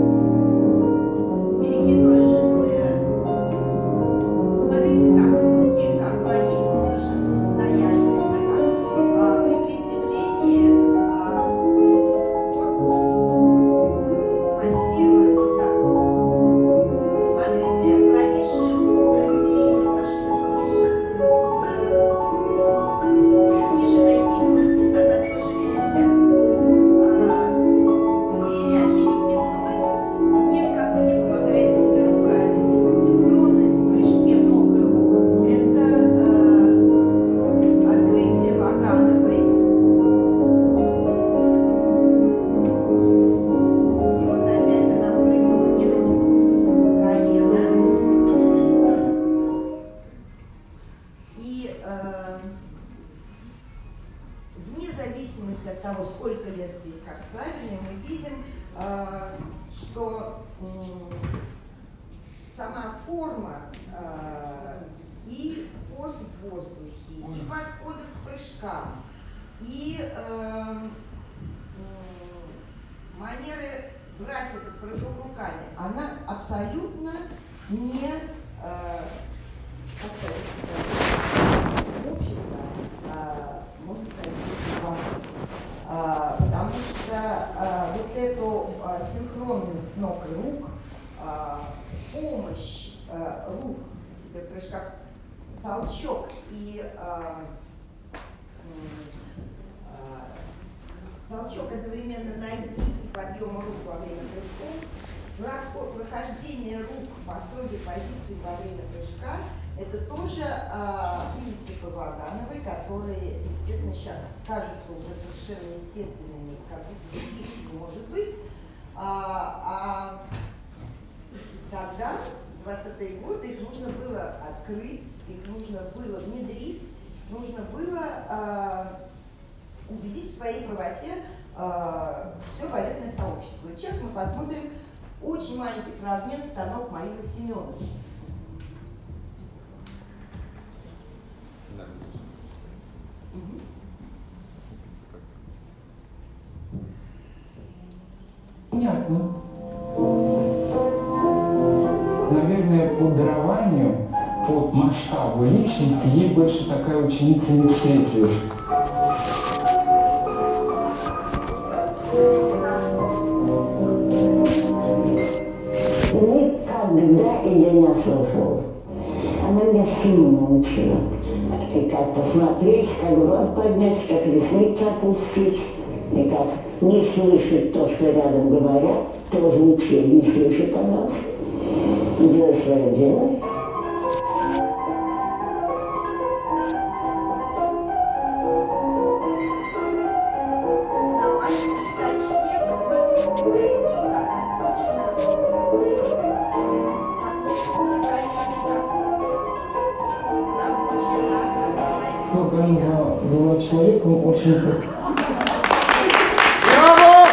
Перекидной же Д. Смотрите, как руки, как болит, совершенно самостоятельно, как а, при приземлении а, корпус массирует вот так. Смотрите, провисшие локти, немножко сниженная кисть, тут это тоже видите. Перед перекидной не как бы не помогает себе руками. Синхронность в прыжке ног и рук – это э, открытие Вагановой. И вот опять она прыгнула, не дотянув колено. И э, вне зависимости от того, сколько лет здесь Корсавине, мы видим, э, что м, сама форма э, и поз в воздухе, и подходы к прыжкам, и э, м, манеры брать этот прыжок руками, она абсолютно не, э, как сказать, в общем-то, э, можно сказать, не важно. А, потому что а, вот эту а, синхронность ног и рук, а, помощь а, рук себе в прыжках, толчок и а, а, толчок одновременно ноги и подъема рук во время прыжков, прохождение рук по строгой позиции во время прыжка, это тоже а, принципы Вагановой, которые, естественно, сейчас кажутся уже совершенно естественными, как будто других не может быть. А, а тогда, в двадцатые годы, их нужно было открыть, их нужно было внедрить, нужно было а, убедить в своей правоте а, все балетное сообщество. Сейчас мы посмотрим очень маленький фрагмент «Станок Марины Семеновны». Понятно. Наверное, по дарованию, по масштабу личности, ей больше такая ученица не встретилась. Никогда ее не ослушалась. Она меня всему научила. И как посмотреть, как рот поднять, как ресницы опустить, и как не слышать то, что рядом говорят, тоже ничего не слышит о нас. Делай свое дело. Была человеком очень... Браво!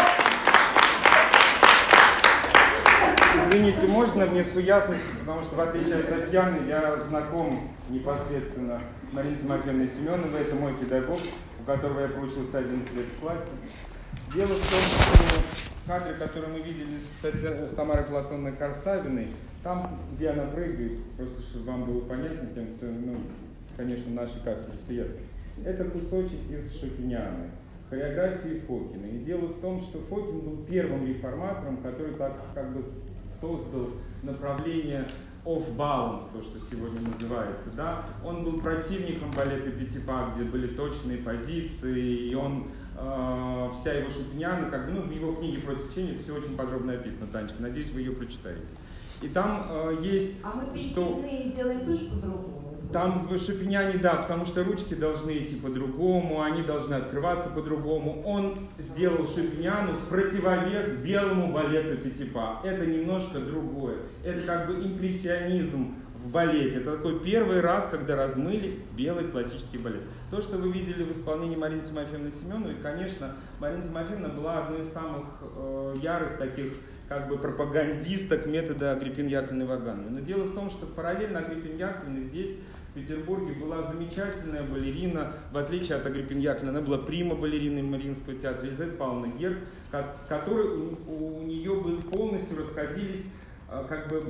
Извините, можно внесу ясность, потому что в отличие от Татьяны, я знаком непосредственно с Мариной Тимофеевной Семеновой, это мой педагог, у которого я проучился одиннадцать лет в классе. Дело в том, что кадры, которые мы видели с, Татьяной, с Тамарой Платоновной Корсавиной, там, где она прыгает, просто чтобы вам было понятно, тем, кто, ну, конечно, в нашей кафедре все ясно. Это кусочек из Шопенианы, хореографии Фокина. И дело в том, что Фокин был первым реформатором, который так как бы создал направление off-balance, то, что сегодня называется. Да? Он был противником балета Пятипа, где были точные позиции, и он, э, вся его Шопениана, как бы, ну, в его книге «Против течения» все очень подробно описано, Танечка. Надеюсь, вы ее прочитаете. И там э, есть... А мы что... перекидные делаем тоже по-другому? Там в Шопениане, да, потому что ручки должны идти по-другому, они должны открываться по-другому. Он сделал Шопениану в противовес белому балету Пятипа. Это немножко другое. Это как бы импрессионизм в балете. Это такой первый раз, когда размыли белый классический балет. То, что вы видели в исполнении Марины Тимофеевны Семеновой, конечно, Марина Тимофеевна была одной из самых э, ярых таких как бы пропагандисток метода Агриппины Яковлевны Вагановой. Но дело в том, что параллельно Агриппине Яковлевне здесь, в Петербурге, была замечательная балерина, в отличие от Агриппины Яковлевны, она была прима-балериной Мариинского театра, Елизавета Павловна Герд, с которой у, у нее бы полностью расходились, как бы,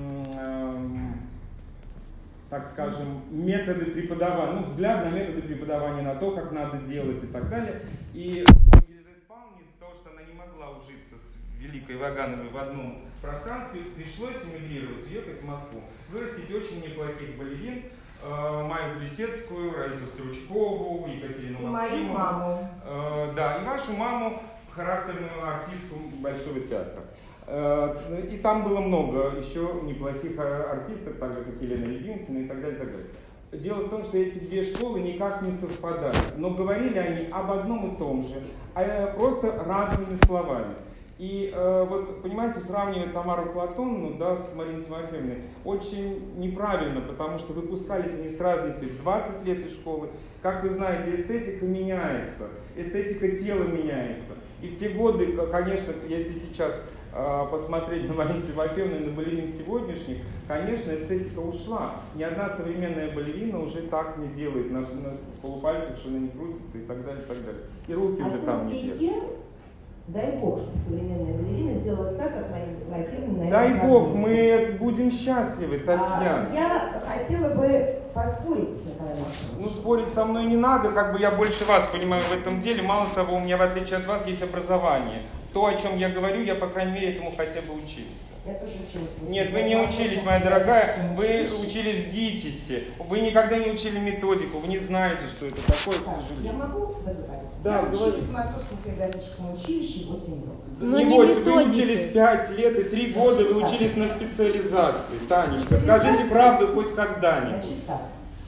так скажем, методы преподавания, ну, взгляд на методы преподавания, на то, как надо делать и так далее. И Елизавете Павловне, из-за того, что она не могла ужиться с Великой Вагановой в одном пространстве, пришлось эмигрировать, уехать в Москву, вырастить очень неплохих балерин, Майю Плесецкую, Раису Стручкову, Екатерину и Максимову. мою маму. Э, да, и вашу маму, характерную артистку Большого театра. Э, и там было много еще неплохих артисток, так же, как Елена Рябинкина и так далее, и так далее. Дело в том, что эти две школы никак не совпадали, но говорили они об одном и том же, а просто разными словами. И э, вот, понимаете, сравнивать Тамару Платоновну, да, с Мариной Тимофеевной очень неправильно, потому что выпускались они с разницей в двадцать лет из школы. Как вы знаете, эстетика меняется, эстетика тела меняется. И в те годы, конечно, если сейчас э, посмотреть на Марину Тимофеевну и на балерин сегодняшних, конечно, эстетика ушла. Ни одна современная балерина уже так не делает, на, на полупальцах, что она не крутится и так далее, и так далее. И руки а уже там не делают. Дай Бог, чтобы современная балерина сделала так, как Марина Тимофеевна. Дай Бог, мы будем счастливы, Татьяна. А, я хотела бы поспорить с Николаем. Ну, спорить со мной не надо, как бы я больше вас понимаю в этом деле. Мало того, у меня, в отличие от вас, есть образование. То, о чем я говорю, я, по крайней мере, этому хотя бы учился. Я тоже училась. Нет, вы не учились, моя дорогая, вы учились в ГИТИСе. Вы никогда не учили методику, вы не знаете, что это такое, к сожалению. Я могу договориться? Да, я училась говорите. в Московском педагогическом училище восемь лет. Но не не восемь, вы методики. учились пять лет и три года вы учились на специализации. Танечка, скажите правду хоть когда-нибудь. Значит так,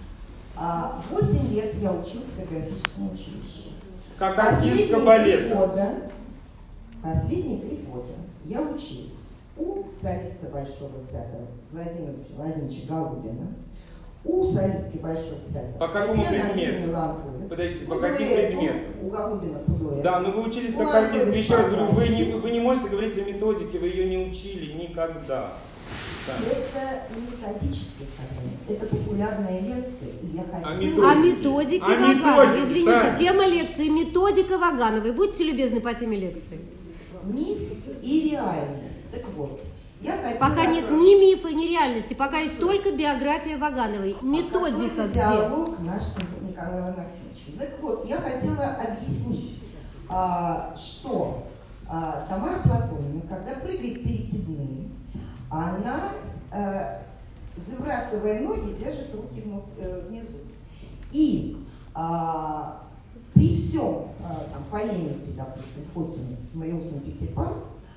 а, восемь лет я училась в педагогическом училище. Как артистка Последние три балета. года, последние три года я училась у солиста Большого театра Владимира Владимировича Голубина, у солистки Большого театра По какому Татьяны предмету? Андреевны Ланковец, Подождите, по по каким дуэту, предметам? у Голубина по дуэту. Да, но вы учились как Ну, артист. Анатолий Еще раз говорю, вы не, Спартак. вы не можете говорить о методике, вы ее не учили никогда. Да. Это не методическое собрание, это популярная лекция, и я хотела... методики? О методике О Вагановой. методике, Извините, да. тема лекции «Методика Вагановой». Будьте любезны по теме лекции. Миф и реальность. Так вот, я хотела... Пока нет ни мифа, ни реальности, пока есть только биография Вагановой. Методика Какой где? диалог наш с Николаем Максимовичем. Так вот, я хотела объяснить, а, что а, Тамара Платоновна, когда прыгает перекидные, она, а, забрасывая ноги, держит руки внизу. И а, при всем а, там, полемике, допустим, Фокина с Мариусом Пятипан,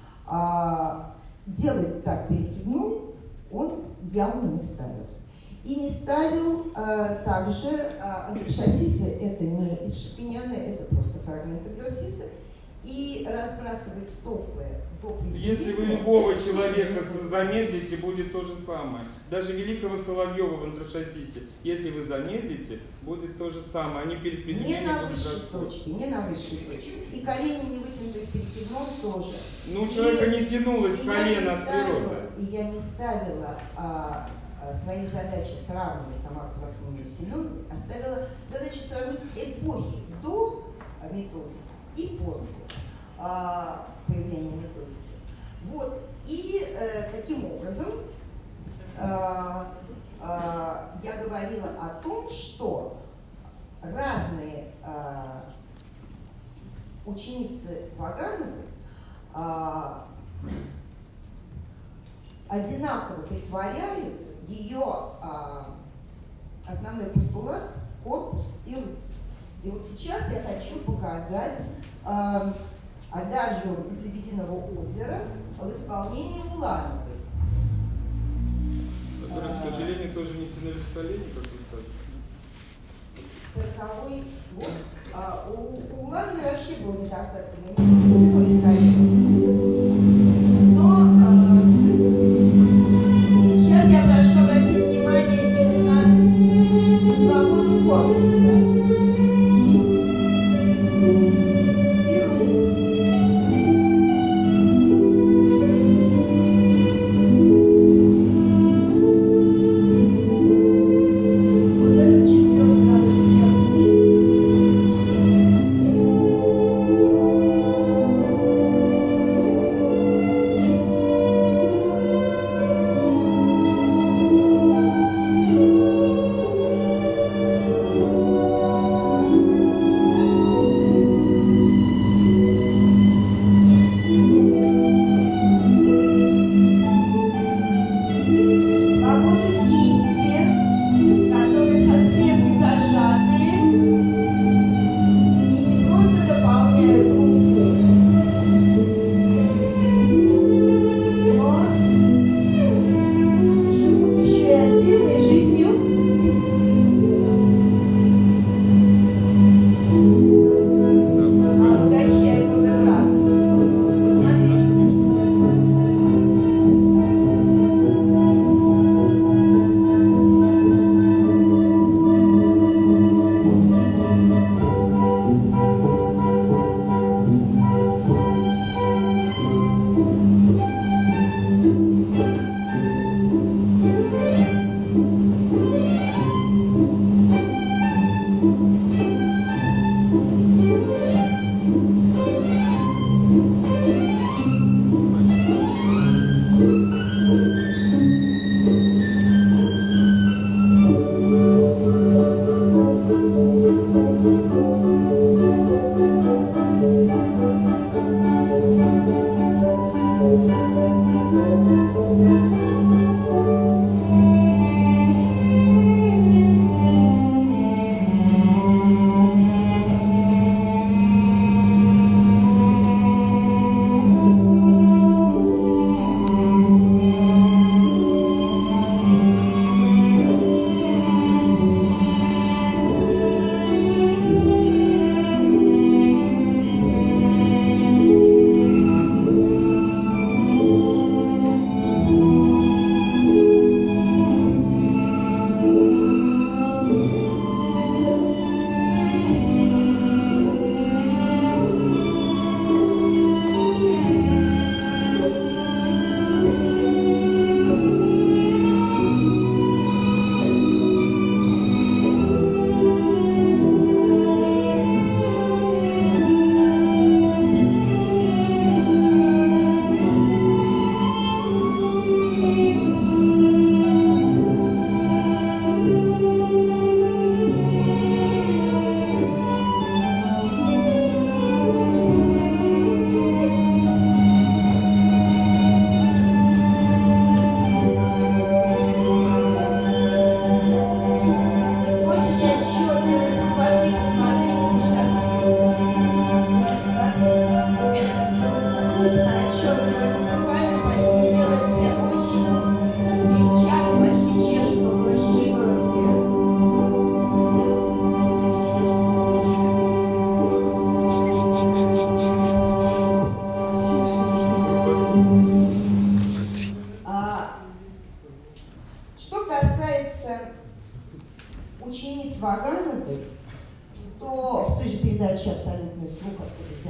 а, делать так перекидной он явно не ставил. И не ставил а, также а, антрашасисы, это не из Шапиняна, это просто фрагмент экзорциста. И разбрасывать стопы до произведения... Если вы любого это человека тоже замедлите, будет то же самое. Даже великого Соловьева в антрашасисе, если вы замедлите, будет то же самое. Они перед не произведением на будут высшей расходы. точке, не на высшей точке. И колени не вытянуты в перекидном тоже. Ну, у И- человека не тянулось и я колено не от ставила- природы. И я не ставила а, а, свои задачи сравнивать Тамару Платоновну и Семенову, а ставила задачу сравнить эпохи до а, методики и после а, появления методики. Вот. И э, таким образом а, а, я говорила о том, что разные а, ученицы Вагановой а, одинаково притворяют ее а, основной постулат, корпус и руки. И вот сейчас я хочу показать а, адажио из «Лебединого озера» в исполнении Улановой. Которые, к сожалению, тоже не тянулись колени, как вы скажете. Сороковой год. А, у, у Улановой вообще был недостаток, не тянулись колени. Но а, сейчас я прошу обратить внимание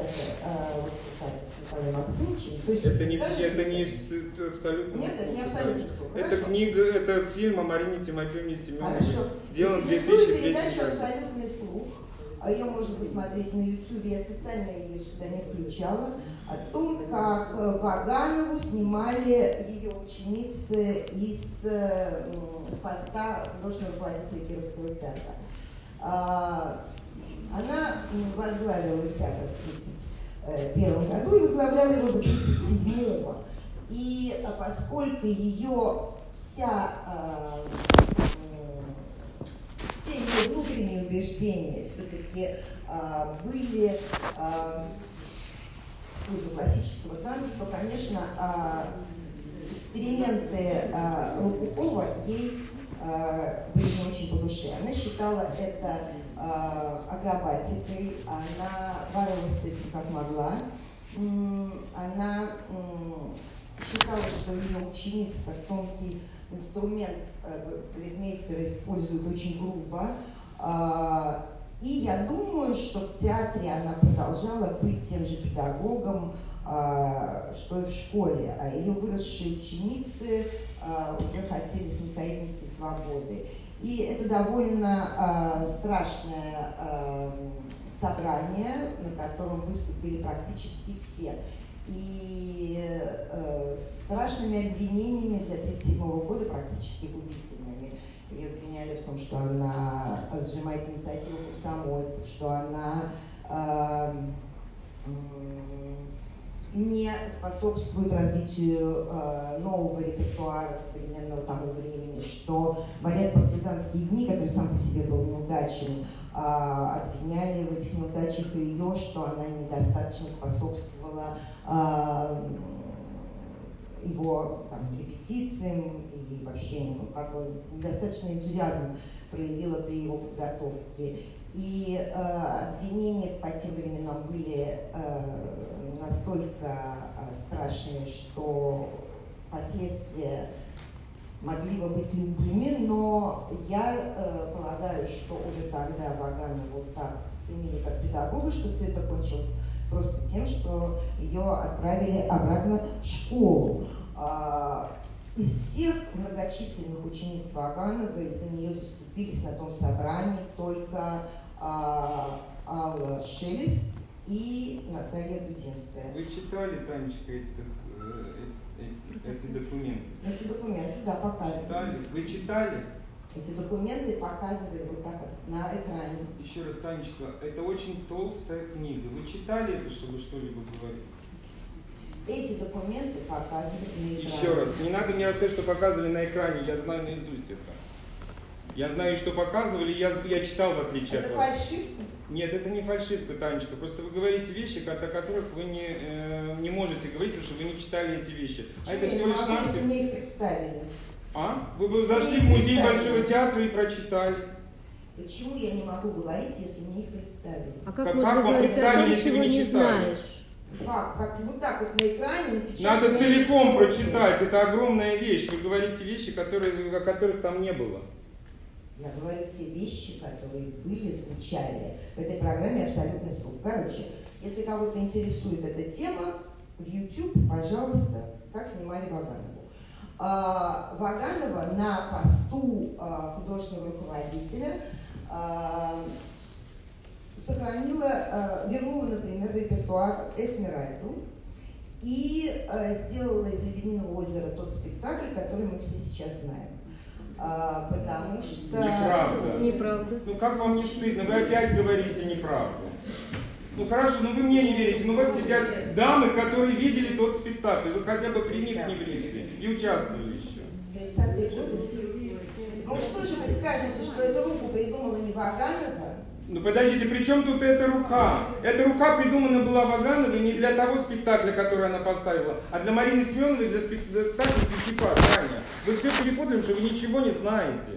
это э, вот, кстати, с Николаем Максимовичем. То есть, Это не, даже, это не с- абсолютно. Нет, это не абсолютно слух. Это Хорошо. книга, это фильм о Марине Тимофеевне Семеновой. Хорошо. Сделан в две Рекомендую тысячи третьем передачу году. «Абсолютный слух». Ее можно посмотреть на YouTube. Я специально ее сюда не включала. О том, как Ваганову снимали ее ученицы из э, с поста художественного руководителя Кировского театра. А, она возглавила театр в тридцать первом году и возглавляла его до тридцать седьмого. И а, поскольку ее вся а, все ее внутренние убеждения все-таки а, были а, в пользу классического танца, то, конечно, а, эксперименты а, Лопухова ей а, были не очень по душе. Она считала это а, акробатикой, она боролась с этим как могла. М, она м, считала, что ее ученицы как тонкий инструмент балетмейстера используют очень грубо. А, и я думаю, что в театре она продолжала быть тем же педагогом, а, что и в школе. А ее выросшие ученицы а, уже хотели самостоятельности и свободы. И это довольно а, страшное а, собрание, на котором выступили практически все. И э, страшными обвинениями для тридцать седьмого года, практически губительными. Ее обвиняли в том, что она сжимает инициативу комсомольцев, что она э, не способствует развитию э, нового репертуара современного тому времени, что балет «Партизанские дни», который сам по себе был неудачен, э, обвиняли в этих неудачах ее, что она недостаточно способствовала э, его там, репетициям и вообще ну, как бы недостаточно энтузиазм проявила при его подготовке. И э, обвинения по тем временам были э, настолько э, страшные, что последствия могли бы быть любыми, но я э, полагаю, что уже тогда Ваганову так ценили как педагога, что все это кончилось просто тем, что ее отправили обратно в школу. А, из всех многочисленных учениц Вагановой за нее заступились на том собрании только а, Алла Шелест и Наталья Дудинская. Вы читали, Танечка, эти, эти, эти документы? Эти документы, да, показывали. Читали? Вы читали? Эти документы показывали вот так на экране. Еще раз, Танечка, это очень толстая книга. Вы читали это, чтобы что-либо говорить? Эти документы показывали на экране. Еще раз, не надо мне рассказать, что показывали на экране, я знаю наизусть это. Я знаю, что показывали, я, я читал в отличие это от вас. Фальшивка? Нет, это не фальшивка, Танечка. Просто вы говорите вещи, о которых вы не, э, не можете говорить, потому что вы не читали эти вещи. Почему а это я всего не лишь могу, если навсего. мне их представили? А? Вы бы зашли в музей Большого театра и прочитали. Почему я не могу говорить, если мне их представили? А как, Как- можно как вам говорить о представили, том, если чего вы не не читали? знаешь? Как? Как вот так вот на экране напечатать? Надо целиком прочитать, это огромная вещь. Вы говорите вещи, которые, о которых там не было. Я говорю те вещи, которые были, звучали в этой программе «Абсолютный слух». Короче, если кого-то интересует эта тема, в YouTube, пожалуйста, как снимали Ваганову. А, Ваганова на посту а, художественного руководителя а, сохранила, а, вернула, например, в репертуар Эсмеральду и а, сделала из «Лебединого озера» тот спектакль, который мы все сейчас знаем. А, потому что... Неправда. Неправда. Ну как вам не стыдно? Вы опять говорите неправду. Ну хорошо, ну вы мне не верите. Ну вот сидят дамы, которые видели тот спектакль. Вы хотя бы при них не врите. И участвовали еще. тридцатые годы. Ну что же вы скажете, что эту руку придумала не Ваганова? Ну подождите, при чем тут эта рука? Эта рука придумана была Вагановой не для того спектакля, который она поставила, а для Марины Семеновой, для спектакля «Экипаж». Таня, вы все перепутали, что вы ничего не знаете.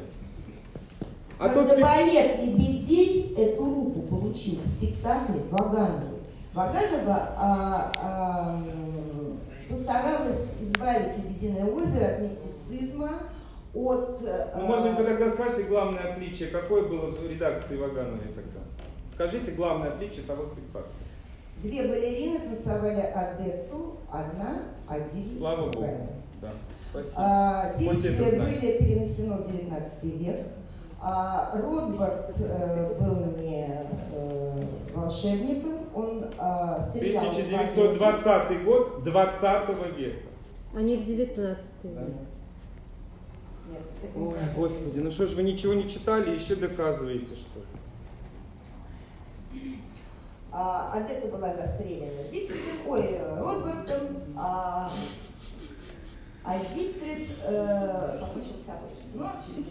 А Когда тот спект... балет «Лебедей» эту руку получил в спектакле Вагановой. Ваганова а, а, постаралась избавить «Лебединое озеро» от мистицизма, от... Ну, может быть, вы тогда скажете главное отличие, какое было в редакции Вагановой тогда? Скажите главное отличие того спектакля. Две балерины танцевали адетту, одна Адиль. Слава Богу. Да. Спасибо. А, действия были перенесены в девятнадцатый век. А, Ротбард э, был не э, волшебником, он э, стрелял... тысяча девятьсот двадцатый год двадцатого века. А не в девятнадцатый век. Нет, это Ой, не Господи, ну что ж вы ничего не читали, еще доказываете, что ли? А, Адетта была застрелена Зигфридом, ой, Ротбардом, а, а Зигфрид э, покончил с собой. Но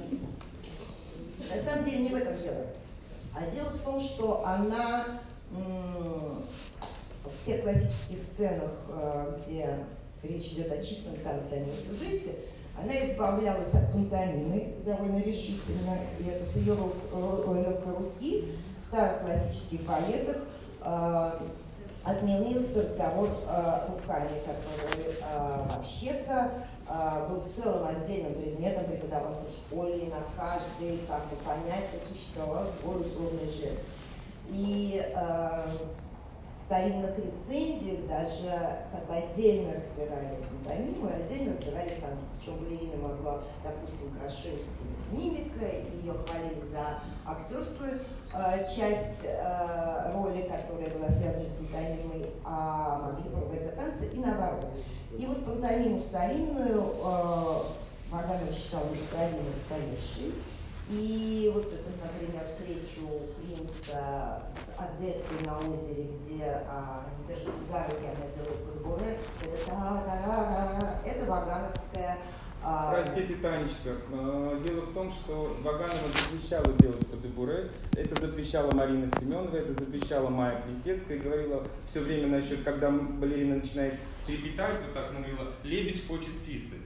на самом деле не в этом дело. А дело в том, что она м- в тех классических сценах, э, где речь идет о чистом танце, а не о сюжете, она избавлялась от пантомимы довольно решительно, и это с ее легкой руки в старых классических балетах э, отменился разговор э, руками, который э, вообще-то э, был целым отдельным предметом, преподавался в школе, и на каждой как бы, понятие существовал свой условный жест. И э, в старинных рецензиях даже как бы отдельно разбирали пантомиму и отдельно разбирали танцы. Причем балерина могла, допустим, хорошо мимика, и ее хвалили за актерскую э, часть э, роли, которая была связана с пантомимой, а могли поругать за танцы, и наоборот. И вот пантомиму старинную э, Ваганов считал неправильно устаревшей. И вот это, например, встречу принца с Адеттой на озере, где а, они держатся за руки, она делает бурбуре, это та-та-та-та, это вагановская. А... Простите, Танечка, дело в том, что Ваганова запрещала делать бурбуре, это запрещала Марина Семенова, это запрещала Майя Плесецкая, и говорила все время насчет, когда балерина начинает трепетать, вот так она говорила, лебедь хочет писать.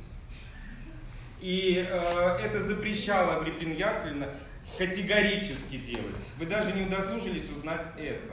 И э, это запрещала Агриппина Яковлевна категорически делать. Вы даже не удосужились узнать это.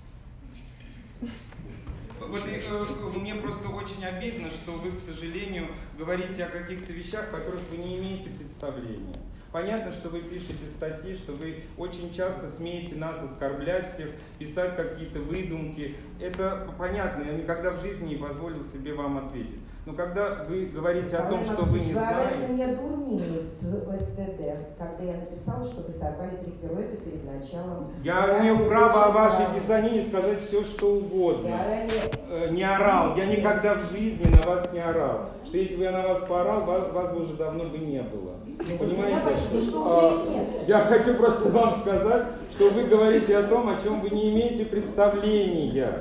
Вот и, э, мне просто очень обидно, что вы, к сожалению, говорите о каких-то вещах, о которых вы не имеете представления. Понятно, что вы пишете статьи, что вы очень часто смеете нас оскорблять всех, писать какие-то выдумки. Это понятно, я никогда в жизни не позволил себе вам ответить. Но когда вы говорите о том, что вы не знаете... Вы меня дурнили в СТД, когда я написала, что вы сорвали три пируэта перед началом... Я имею право о вашей писанине сказать все, что угодно. Я не орал. Я никогда в жизни на вас не орал. Что если бы я на вас поорал, вас, вас бы уже давно бы не было. Понимаете? А, я хочу просто вам сказать, что вы говорите о том, о чем вы не имеете представления.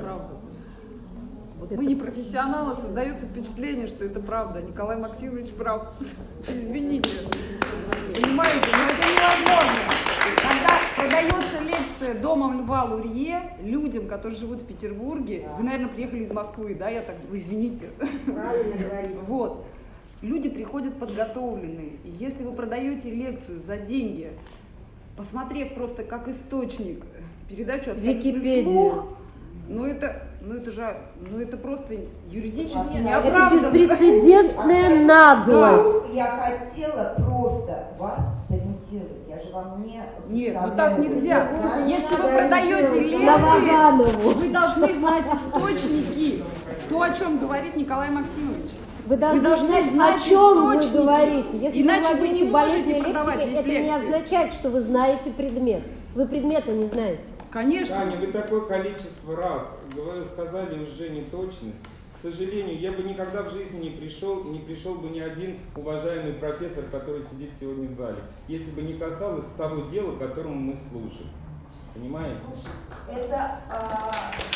Вы не профессионалы, создается впечатление, что это правда. Николай Максимович прав. Извините. Понимаете, но это невозможно. Когда продается лекция «Домом Льва Лурье» людям, которые живут в Петербурге, вы, наверное, приехали из Москвы, да, я так, вы извините. Правильно говорите. Вот. Люди приходят подготовленные. И если вы продаете лекцию за деньги, посмотрев просто как источник передачу «Абсолютный слух», ну это, ну это же, ну это просто юридически неоправданно. Это беспрецедентная наглость. Я хотела просто вас сориентировать. Я же вам не... Нет, ну так нельзя. Если вы продаете лекции, вы должны знать источники. То, о чем говорит Николай Максимович. Вы должны, вы должны знать, знать, о чем источники. Вы говорите. Если Иначе вы, вы не можете продавать лексикой, здесь это лекции. не означает, что вы знаете предмет. Вы предмета не знаете. Конечно. Таня, вы такое количество раз сказали уже неточность. К сожалению, я бы никогда в жизни не пришел, не пришел бы ни один уважаемый профессор, который сидит сегодня в зале, если бы не касалось того дела, которому мы служим. Понимаете? Это... А...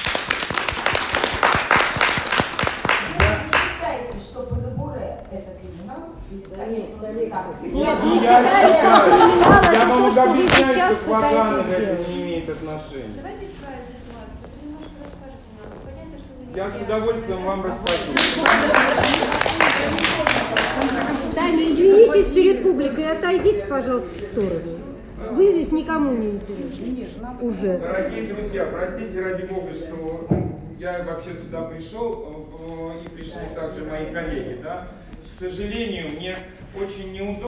Вы считаете, что бурбуре это криминал? Или скорее как? Нет, не я считаю. Я вам могу объяснять, что к Ваганову это не имеет отношения. Давайте исправим ситуацию. Вы немножко расскажете нам. Понятно, что вы не... Я с удовольствием вам расскажу. Таня, извинитесь перед публикой, отойдите, пожалуйста, в сторону. Вы здесь никому не интересны. Уже. Дорогие друзья, простите ради Бога, что ну, я вообще сюда пришел, и пришли также мои коллеги. Да? К сожалению, мне очень неудобно.